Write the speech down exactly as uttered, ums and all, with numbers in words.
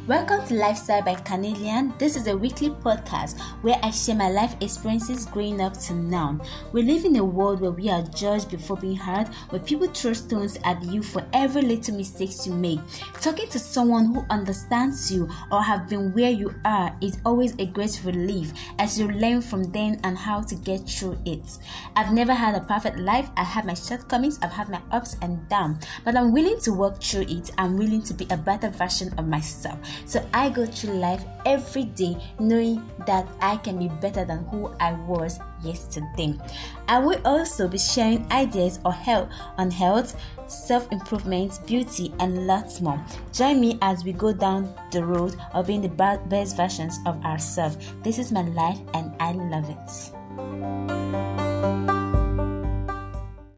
Welcome to Lifestyle by Canadian. This is a weekly podcast where I share my life experiences growing up to now. We live in a world where we are judged before being heard, where people throw stones at you for every little mistakes you make. Talking to someone who understands you or have been where you are is always a great relief as you learn from them and how to get through it. I've never had a perfect life. I have my shortcomings, I've had my ups and downs, but I'm willing to work through it. I'm willing to be a better version of myself. So I go through life every day knowing that I can be better than who I was yesterday. I will also be sharing ideas or help on health, self-improvement, beauty, and lots more. Join me as we go down the road of being the best versions of ourselves. This is my life and I love it.